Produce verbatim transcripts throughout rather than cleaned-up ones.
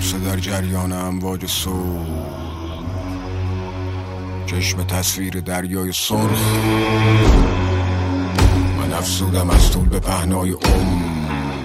ترس در جریان امواج صبح، چشم تصویر دریای سرخ. من افسودم از طول به پهنای عمر،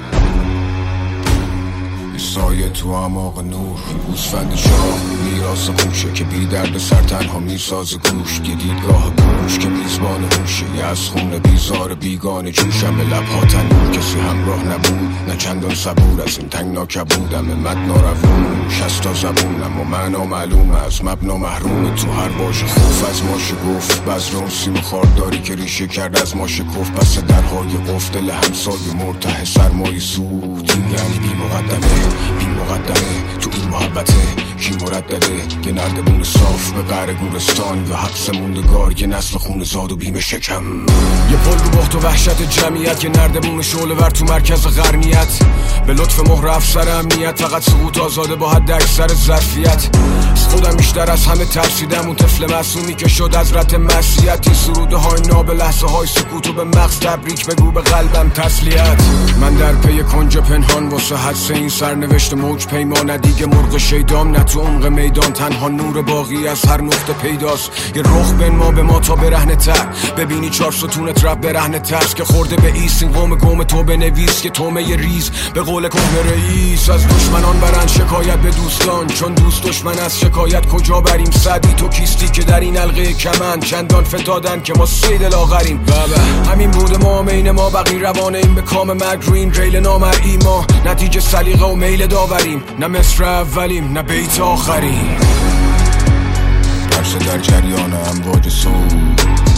سایه تو اعماق نور. گوسفند شاه میراث خوشه که بی درد سر تنها میساز گوش. یه دیدگاه گوش که میزبان هوشه، یه از خون بیزار بیگانه جوشم به لبها تنور. کسی همراه نبود نه چندان صبور، از این تنگنا کبودم مد ناروون. شستا زبونم و معنا معلوم از مبنا محروم. تو هر باش خوف از ماشه گفت بزر اون سیم خارداری که ریشه کرد از ماشه کف. پس درهای قفل دل همسایه مرتح سرمایه سود. این یعنی بی مقدمه بی مقدمه تو این محبته کی مردده. یه نردبون صاف به قعر گورستان یا حبس موندگار، یه نسل خون زاد و بیم شکم. یه پل رو بخت و وحشت جمعیت، یه نردبون شعله ور تو مرکز غرنیت. به لطف مهر افسر امنیت، فقط سقوط آزاده با حد اکثر ظرفیت. از خودم بیشتر از همه ترسیدم، اون طفل معصومی که شد از رت معصیت. این سروده های ناب لحظه های سکوت و به مغز تبریک بگو به قلبم تسلیت. من در پی کنج پنهان واسه حدس این سرنوشت موج پیمانه. دیگه مرغ شیدام نه تو عمق میدان، تنها نور باقی از هر نقطه پیداست. یه رخ بین ما به ما تا برهنه تر، ببینی چار ستون ترپ برهنه ترس که خورده به ایست. این قوم گم تو بنویس که تومه ریز به قول کهنه رئیس. از دشمنان برن شکایت به دوستان، چون دوست دشمن از شکایت کجا بریم. سعدی تو کیستی که در این حلقه کمن چندان فتادن که ما سید لاغریم. بابا همین بود ما مین ما بقی روانه این به کام مرگ رو این ریل نامرئی. ما نتیجه سلیقه و میل داوریم، نه مصر اولیم نه بیت آخریم. ترس در جریان امواج صبح،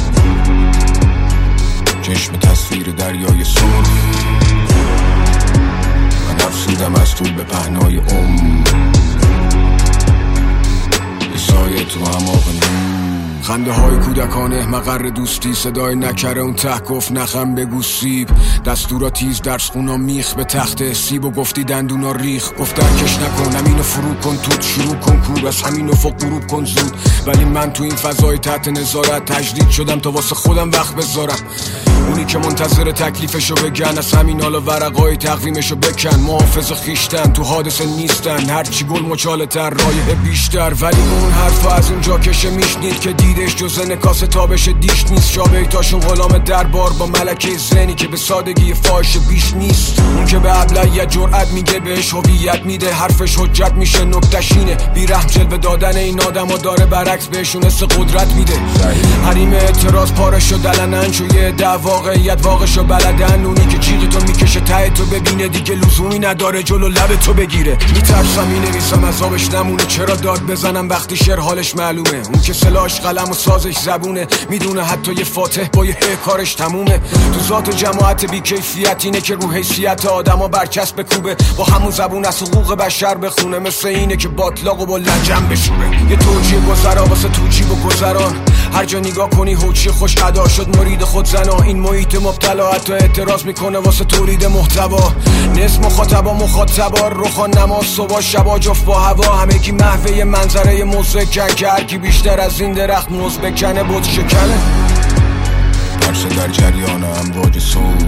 چشم تصویر دریای سرخ. من افسودم از طول به پهنای عمر، یه سایه تو اعماق نور. خنده های کودکانه مقر دوستی، صدای نکره اون ته گفت نخم بگو سیب. دستورا تیز درس خونا میخ به تخت سیب و گفتی دندونا ریخ. گفت درکش نکن همینو فرو کن توت شروع کن کور، از همین افق غروب کن زود. ولی من تو این فضای تحت نظارت تجدید شدم تا واسه خودم وقت بذارم. اونی که منتظر تکلیفشو بگن، از همین حالا ورقای تقویمشو بکن. محافظ خیشتن تو حادثه نیستن، هرچی گل مچاله تر رایه بیشتر. ولی اون حرفا از اونجا کشه میشنید که دیدش جز نکاس تابش دیش نیست. شابیتاشون غلام دربار با ملکه زنی که به سادگی فاحش بیش نیست. اون که به ابلهیت جرأت میگه بهش هویت میده، حرفش حجت میشه نکته‌ش اینه. بی رحم جلوه دادن این آدما داره برعکس بهشون حس قدرت میده. حریم اعتراض پارش و دلنن چوی دعوا واقعیت واقعشو بلدن. اونی که جیغ تو میکشه ته تو ببینه دیگه لزومی نداره جلو لب تو بگیره. میترسم مینویسم عذابش نمونه، چرا داد بزنم وقتی شعر حالش معلومه. اون که سلاش قلم و سازش زبونه، میدونه حتی یه فاتح با یه کارش تمومه. تو ذات جماعت بیکیفیت اینه که رو حیثیت آدما برچسب بکوبه، با همون زبون از حقوق بشر بخونه. مثل اینه که باطلاق و با لجن بشوره. یه توجیه گذرا واسه توجیه و گذران، هر جا نگاه کنی هوچی خوش ادا شد مرید خود زنا. این محیط مبتلا حتی اعتراض میکنه واسه تولید محتوا. نصف مخاطبا مخاطبا روخان نماز صبح شبا جفت با هوا. همه کی محوه منظره مزکن که هر کی بیشتر از این درخت موز بکنه بود شکنه. ترس در جریان امواج صبح،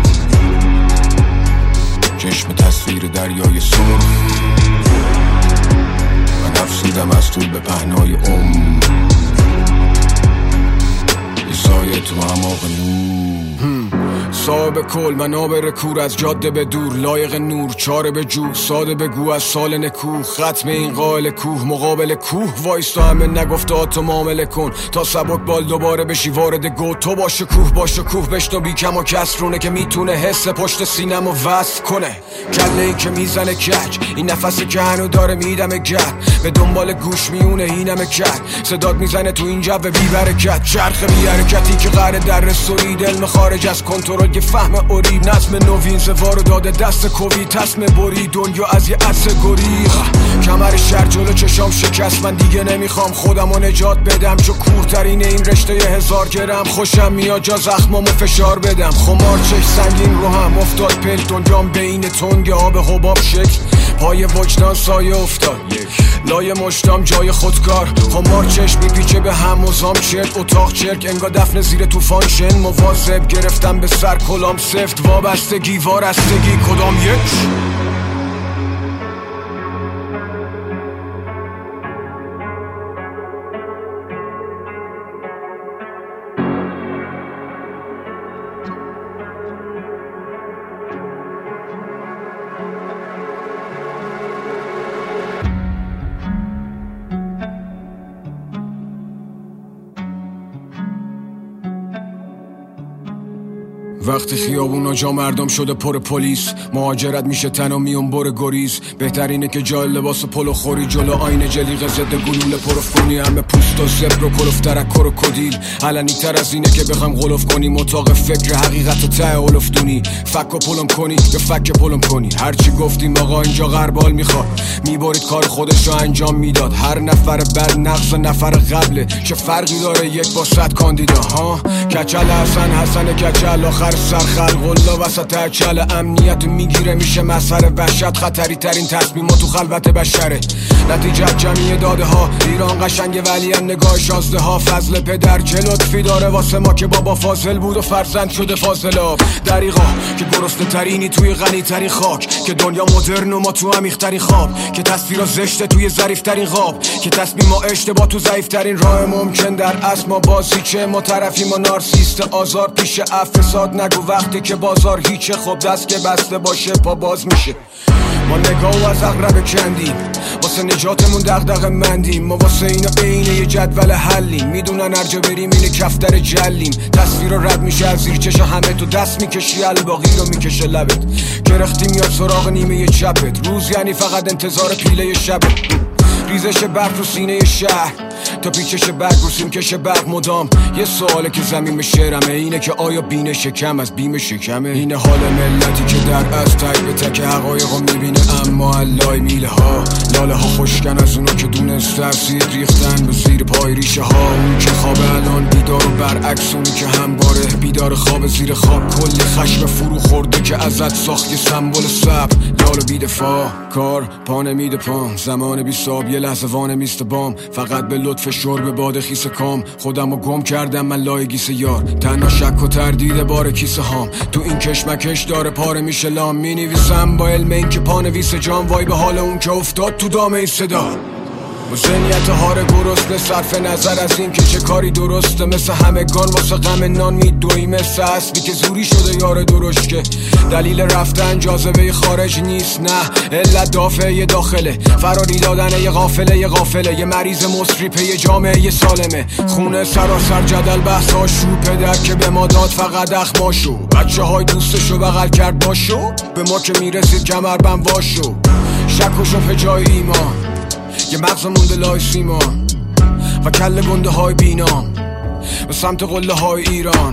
چشم تصویر دریای سرخ. من افسودم از طول به پهنای عمر، یه سایه تو اعماق نور. صاحب کل منابر کور، از جاده به دور لایق نور. چاره به جو ساده بگو از سال نکوه، ختم این قائل کوه مقابل کوه. وایستا همه نگفته ها تو معامله کن، تا سبک بال دوباره بشی وارد گو. تو باشه کوه باشه کوه بشنو بی کم و کسرونه، که میتونه حس پشت سینم و وصل کنه. کله ای که میزنه کج، این نفسی که هنو داره میدم گرد. به دنبال گوش میونه اینم کرد، صدات میزنه تو این جو بی برکت. چرخ بی حرکتی که قراره در رسولی، علم خارج از کنترل یه فهم اوری. نظم نوین زوارو داده دست کوی، تصم بری دنیا از یه عطسه گریخ. کمر شهر جلو چشام شکست، من دیگه نمیخوام خودمو نجات بدم. چو کورترین این رشته یه هزار گرم، خوشم میاد جا زخمامو فشار بدم. خمار چش سنگین رو هم افتاد پل، دنیام بین تنگ آب حباب شکل. پای وجدان سایه افتاد لای مشتام جای خودکار. خمار چشم میپیچه به هم مزام چرک، اتاق چرک انگا دفن زیر توفان شن. مواظب گرفتم به سر کلام سفت، وابستگی وارستگی کدام یک. وقتی خیابونا جا مردم شده پر پلیس، مهاجرت میشه تن و میون بر گریز. بهترینه که جای لباس پلو خوری جلو آینه جلیقه ضد گلوله پروف کنی. همه پوست و زبر و کلوف ترکر و کدیل علنی تر از اینه که بخوام غلوف کنی. مطاق فکر حقیقت و ته اولفتونی، فک و پلم کنی یا فک پلم کنی. هرچی گفتیم آقا اینجا غربال میخواد، میبارید کار خودش رو انجام میداد. هر نفر بعد نقص نفر قبله، چه فرقی داره یک با صد کاندیدا ها. کچل حسن حسن کچل آخر سر خلق الله وسط اچل. امنیت میگیره میشه مسخره، وحشت خطری ترین تصمیم تو خلوت بشره. نتیجه جمعی داده ها، ایران قشنگ ولی هم نگاه شازده ها. فضل پدر چه لطفی داره واسه ما که بابا فاضل بود و فرزند شده فاضلاب. دریغا که گرسنه ترینی توی غنی ترین خاک، که دنیا مدرن و ما تو عمیق ترین خواب، که تصویرها زشته توی ظریف ترین خواب، که تصمیم ما اشتباه تو ضعیف ترین راه ممکن. در اصل ما بازی چه ما طرفی ما نارسیست آزار پیش افساد. نگو وقتی که بازار هیچه، خب دست که بسته باشه پا باز میشه. ما نگاه از اقرب کندیم، واسه نجاتمون دغدغه مندیم. ما واسه اینا عینه یه جدول حلیم، میدونن هرجا بریم اینه کفتر جلیم. تصویر رد میشه از زیر چشم همه، تو دست میکشی الباقی رو میکشه لبت. گرختی میاد سراغ نیمه چپت، روز یعنی فقط انتظار پیله شبت. ریزش برق رو سینه شهر تا پیچش برق رو سیمکش برق مدام. یه سواله که زمین به شعرمه، اینه که آیا بین شکم از بیم شکمه؟ اینه حال ملتی که در از تک به تک حقایق رو میبینه، اما علای میله ها لاله ها خوشکن از اونو که دونست اسید ریختن به زیر پای ریشه ها. اون که خواب الان بیدار و برعکس اونی که همباره بیدار خواب زیر خواب. کلی خشم فرو خورده که ازت ساخت یه سمبل صبر. لالو بیدفاع کار پا نمیده پام، زمان بی صاب یه لحظه وانه میست بام. فقط به لطف شرب باد خیس کام، خودم رو گم کردم من لای گیس یار. تنها شک و تردید بار کیسه هام، تو این کشمکش داره پاره میشه لام. می نویسم با علم این که پانویس جام، وای به حال اون که افتاد تو دام این صدا. با ذهنیت هار گرسنه صرف نظر از این که چه کاری درسته، مثل همگان واسه غم نان میدوی. مثل اصلی که زوری شده یار درشکه، دلیل رفتن جاذبه خارج نیست نه علت دافعه داخله. فراری دادن یه غافله یه غافله، یه مریض مصری پی جامعه یه سالمه. خونه سراسر جدل بحث آشو، پدر که به ما داد فقط اخماشو. بچه های دوستشو بغل کرد باشو، به ما که میرسید کمربند واشو. شک و شبه جای ایمان، یه مغز مونده لای سیمان و کل گنده های بینام به سمت قله های ایران.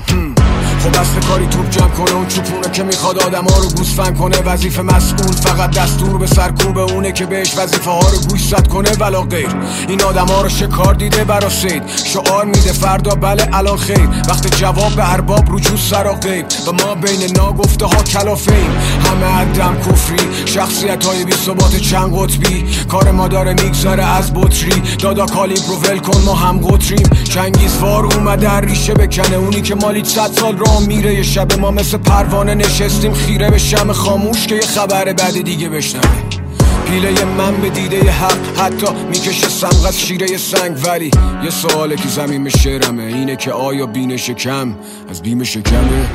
خب اصل کاری توپ جمع کنه، اون چوپونه که میخواد آدم ها رو گوسفند کنه. وظیفه مسئول فقط دستور به سرکوب اونه که بهش وظیفه ها رو گوشزد کنه ولا غیر. این آدم ها رو شکار دیده برا سید، شعار میده فردا بله الان خیر. وقت جواب به ارباب رجوع سر و غیب، و ما بین ناگفته ها کلافیم. همه عدم کفری، شخصیت های بی ثبات چند قطبی. کار ما داره میگذره از بطری، دادا کالیبر رو ول کن ما هم قطریم. چنگیزوار اومده ریشه بکنه، اونی که مالی صد سال راه میره. یه شب ما مثل پروانه نشستیم خیره به شمع خاموش که یه خبر بعد دیگه بشنوه. پیله من به دیده ی حق حتی میکشه سمغ از شیره سنگ. ولی یه سواله که زمین به شعرمه، اینه که آیا بین شکم از بیم شکمه؟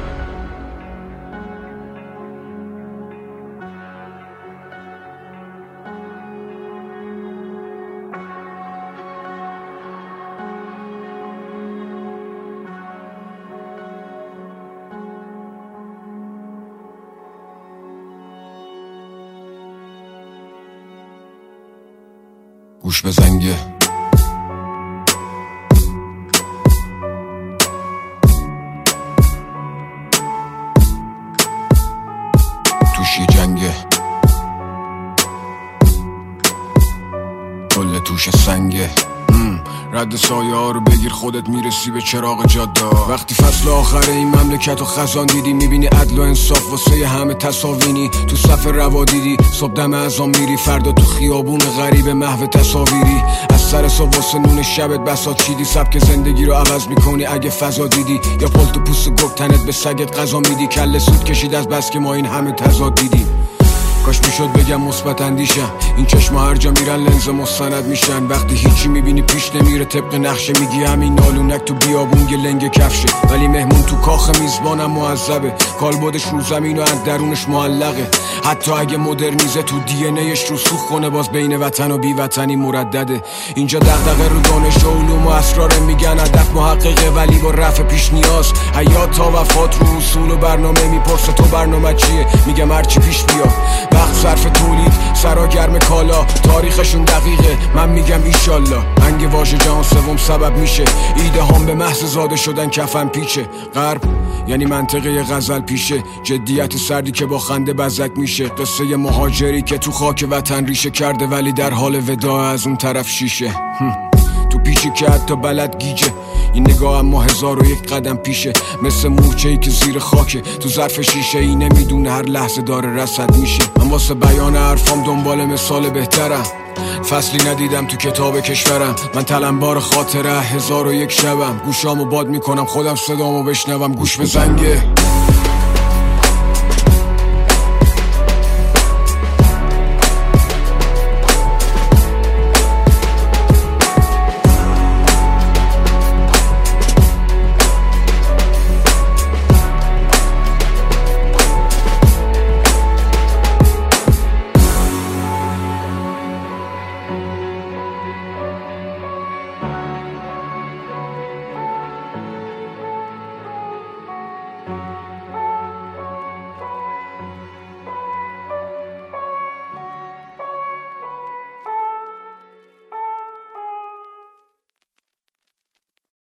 گوش به زنگه توش یه جنگه، کل توش سنگه. رد سایه ها رو بگیر خودت میرسی به چراغ جاده. وقتی فصل آخر این مملکت و خزان دیدی، میبینی عدل و انصاف واسه همه تصاوینی. تو صف روا دیدی صبح دم ازان میری، فردا تو خیابون غریب محو تصاویری. از سر صبح واسه نون شبت بساط چیدی، سبک زندگی رو عوض میکنی اگه فضا دیدی. یا پلت و پوست گرگ تنت به سگت غذا میدی. کله سود کشید از بس که ما این همه تضاد دیدیم. کاش میشد بگم مثبت اندیشم. این چشما هر جا میرن لنز مستند میشن. وقتی هیچی میبینی پیش نمیره طبق نقشه، میگی همین نالونک تو بیابون یه لنگ کفشه. ولی مهمون تو کاخ میزبانم معذبه، کالبدش رو زمین و از درونش معلقه. حتی اگه مدرنیزه تو دی ان ایش رو سوخ کنه، باز بین وطن و بی وطنی مردده. اینجا دغدغه رو دانش و علوم و اسرار، میگن هدف محققه ولی با رفع پیش نیاز. حیات تا وفات رو اصول و برنامه، میپرسه تو برنامه چیه؟ میگم هرچی پیش بیا. وقت صرف تولید، سرا گرم کالا، تاریخشون دقیقه، من میگم ایشالله. انگ واژه جهان سوم سبب میشه ایده هم به محض زاده شدن کفن پیچه. غرب یعنی منطقه غزل پیشه، جدیت سردی که با خنده بزک میشه. قصه مهاجری که تو خاک وطن ریشه کرده ولی در حال وداع از اون طرف شیشه. تو پیچی که حتی بلد گیجه، این نگاه اما هزار و یک قدم پیشه. مثل مورچه‌ای که زیر خاکه تو ظرف شیشه ای، نمیدونه هر لحظه داره رصد میشه. من واسه بیان حرفام دنبال مثال بهترم، فصلی ندیدم تو کتاب کشورم. من تلمبار خاطره هزار و یک شبم، گوشامو باد میکنم خودم صدامو بشنوم. گوش به زنگه